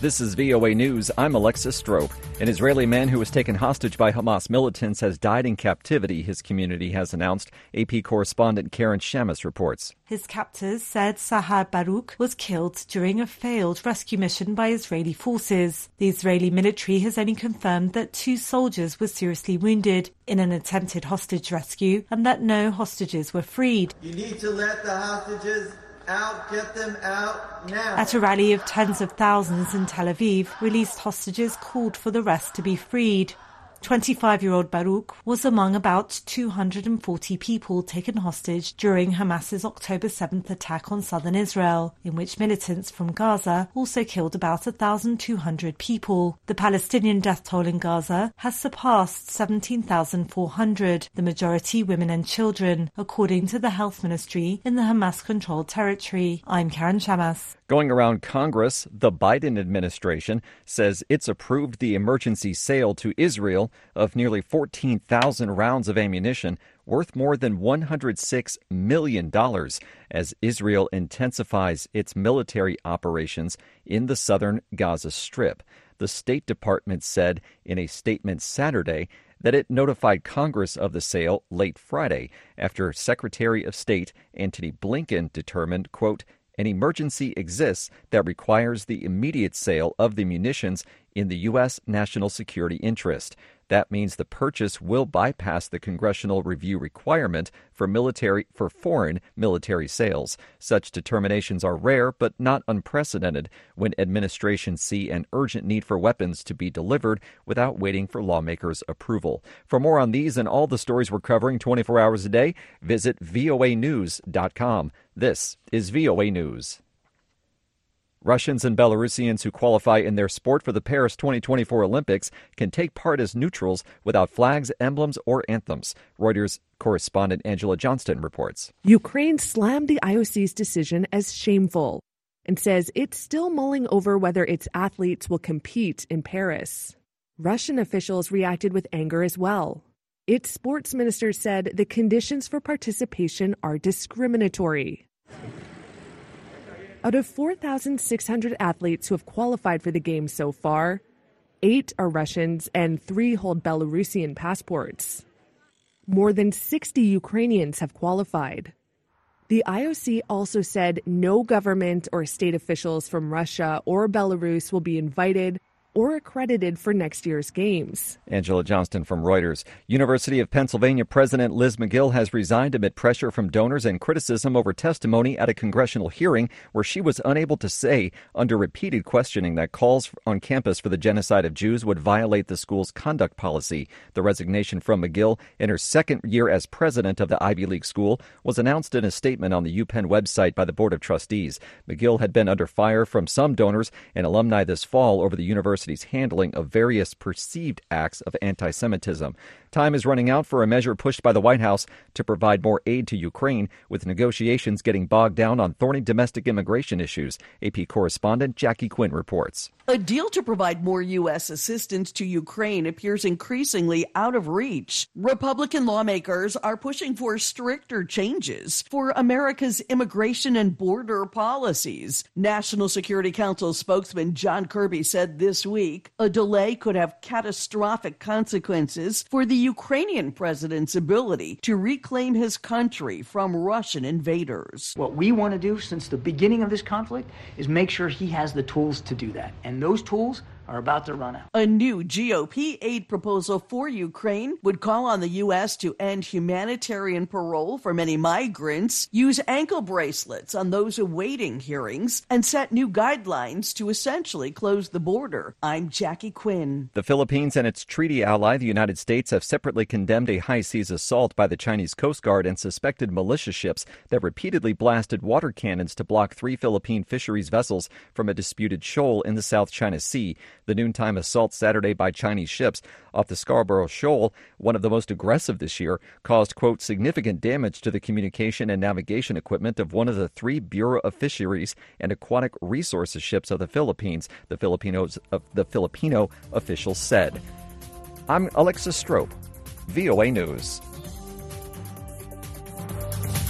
This is VOA News. I'm Alexis Strope. An Israeli man who was taken hostage by Hamas militants has died in captivity, his community has announced. AP correspondent Karen Shamus reports. His captors said Sahar Baruch was killed during a failed rescue mission by Israeli forces. The Israeli military has only confirmed that 2 soldiers were seriously wounded in an attempted hostage rescue and that no hostages were freed. You need to let the hostages out, get them out now. At a rally of tens of thousands in Tel Aviv, released hostages called for the rest to be freed. 25-year-old Baruch was among about 240 people taken hostage during Hamas's October 7th attack on southern Israel, in which militants from Gaza also killed about 1,200 people. The Palestinian death toll in Gaza has surpassed 17,400, the majority women and children, according to the health ministry in the Hamas-controlled territory. I'm Karen Shamas. Going around Congress, the Biden administration says it's approved the emergency sale to Israel of nearly 14,000 rounds of ammunition worth more than $106 million as Israel intensifies its military operations in the southern Gaza Strip. The State Department said in a statement Saturday that it notified Congress of the sale late Friday after Secretary of State Antony Blinken determined, quote, an emergency exists that requires the immediate sale of the munitions in the U.S. national security interest. That means the purchase will bypass the congressional review requirement for foreign military sales. Such determinations are rare but not unprecedented when administrations see an urgent need for weapons to be delivered without waiting for lawmakers' approval. For more on these and all the stories we're covering 24 hours a day, visit voanews.com. This is VOA News. Russians and Belarusians who qualify in their sport for the Paris 2024 Olympics can take part as neutrals without flags, emblems, or anthems. Reuters correspondent Angela Johnston reports. Ukraine slammed the IOC's decision as shameful and says it's still mulling over whether its athletes will compete in Paris. Russian officials reacted with anger as well. Its sports minister said the conditions for participation are discriminatory. Out of 4,600 athletes who have qualified for the Games so far, 8 are Russians and 3 hold Belarusian passports. More than 60 Ukrainians have qualified. The IOC also said no government or state officials from Russia or Belarus will be invited or accredited for next year's games. Angela Johnston from Reuters. University of Pennsylvania President Liz Magill has resigned amid pressure from donors and criticism over testimony at a congressional hearing where she was unable to say, under repeated questioning, that calls on campus for the genocide of Jews would violate the school's conduct policy. The resignation from Magill in her second year as president of the Ivy League school was announced in a statement on the UPenn website by the Board of Trustees. Magill had been under fire from some donors and alumni this fall over the university's handling of various perceived acts of anti-Semitism. Time is running out for a measure pushed by the White House to provide more aid to Ukraine, with negotiations getting bogged down on thorny domestic immigration issues. AP correspondent Jackie Quinn reports. A deal to provide more U.S. assistance to Ukraine appears increasingly out of reach. Republican lawmakers are pushing for stricter changes for America's immigration and border policies. National Security Council spokesman John Kirby said this week a delay could have catastrophic consequences for the Ukrainian president's ability to reclaim his country from Russian invaders. What we want to do since the beginning of this conflict is make sure he has the tools to do that. And those tools are about to run out. A new GOP aid proposal for Ukraine would call on the U.S. to end humanitarian parole for many migrants, use ankle bracelets on those awaiting hearings, and set new guidelines to essentially close the border. I'm Jackie Quinn. The Philippines and its treaty ally, the United States, have separately condemned a high-seas assault by the Chinese Coast Guard and suspected militia ships that repeatedly blasted water cannons to block 3 Philippine fisheries vessels from a disputed shoal in the South China Sea. The noontime assault Saturday by Chinese ships off the Scarborough Shoal, one of the most aggressive this year, caused, quote, significant damage to the communication and navigation equipment of one of the 3 Bureau of Fisheries and Aquatic Resources ships of the Philippines, the Filipino officials said. I'm Alexis Strope, VOA News.